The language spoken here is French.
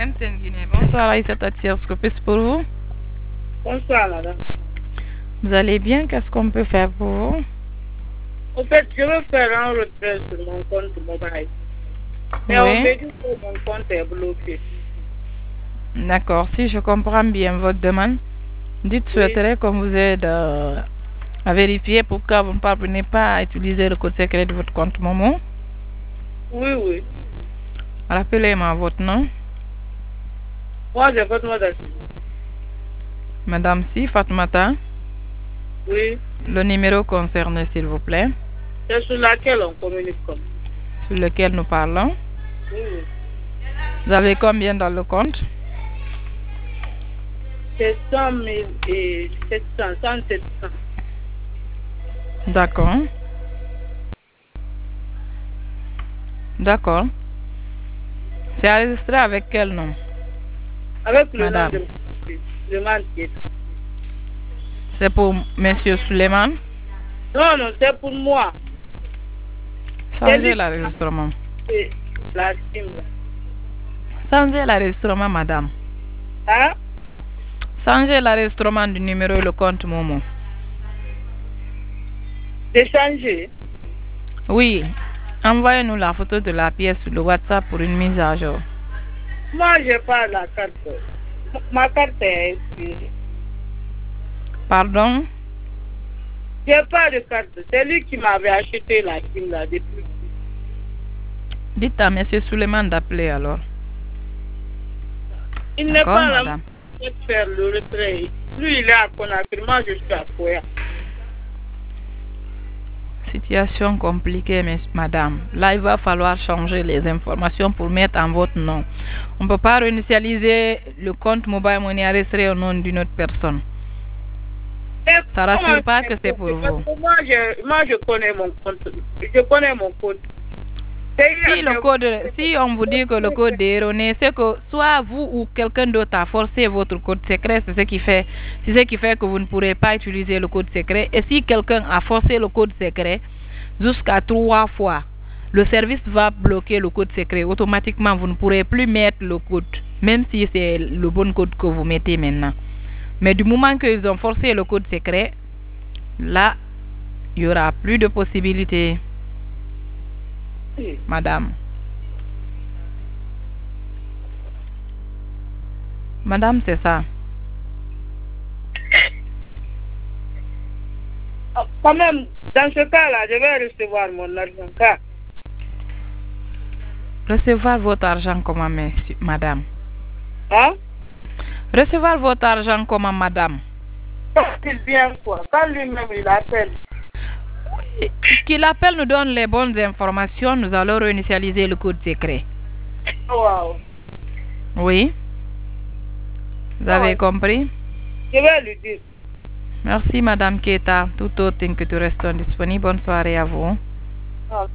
MTN Guinée. Bonsoir Aïssata Tiers, que puis pour vous? Bonsoir, madame. Vous allez bien? Qu'est-ce qu'on peut faire pour vous? En fait, je veux faire un retrait sur mon compte mobile. Mais on me dit que mon compte est bloqué. D'accord. Si je comprends bien votre demande, dites souhaiterait qu'on vous aide à vérifier pourquoi vous ne parvenez pas à utiliser le code secret de votre compte Momo. Oui. Rappelez-moi votre nom. Moi, j'ai votre nom d'asile. Madame Si Fatmata. Oui. Le numéro concerné, s'il vous plaît. C'est sur laquelle on communique comme. Sur lequel nous parlons. Oui. Vous avez combien dans le compte? C'est 100 000 et 700, 100 700. D'accord. C'est enregistré avec quel nom? Avec le Madame. nom de Suleiman Keita. C'est pour Monsieur Suleiman? Non, c'est pour moi. Changez l'enregistrement. C'est la SIM. Changez l'enregistrement, madame. Hein? Changez l'enregistrement du numéro et le compte Momo. C'est changé? Oui. Envoyez-nous la photo de la pièce sur le WhatsApp pour une mise à jour. Moi, j'ai pas la carte. Ma carte est expirée. Pardon? J'ai pas de carte. C'est lui qui m'avait acheté la SIM là depuis. Dites à Monsieur Suleiman d'appeler alors. Il n'est pas là pour faire le retrait. Lui, il est à Conakry. Moi, je suis à Koya. Situation compliquée, madame. Là, il va falloir changer les informations pour mettre en votre nom. On ne peut pas réinitialiser le compte Mobile Money enregistré au nom d'une autre personne. Ça ne rassure pas que c'est pour vous. Moi, je connais mon compte. Je connais mon code. Si on vous dit que le code est erroné, c'est que soit vous ou quelqu'un d'autre a forcé votre code secret, c'est ce qui fait que vous ne pourrez pas utiliser le code secret. Et si quelqu'un a forcé le code secret jusqu'à 3 fois, le service va bloquer le code secret. Automatiquement, vous ne pourrez plus mettre le code, même si c'est le bon code que vous mettez maintenant. Mais du moment qu'ils ont forcé le code secret, là, il n'y aura plus de possibilités. Madame. Madame, c'est ça. Quand même, dans ce cas-là, je vais recevoir mon argent. Recevoir votre argent comment, madame? Hein? Recevoir votre argent comment, madame? Il vient quoi? Quand lui-même il appelle. Qu'il appelle nous donne les bonnes informations, nous allons réinitialiser le code secret. Wow. Oui. Vous avez compris? Je vais lui dire. Merci, madame Keita. Tout autre que tu restes disponible. Bonne soirée à vous.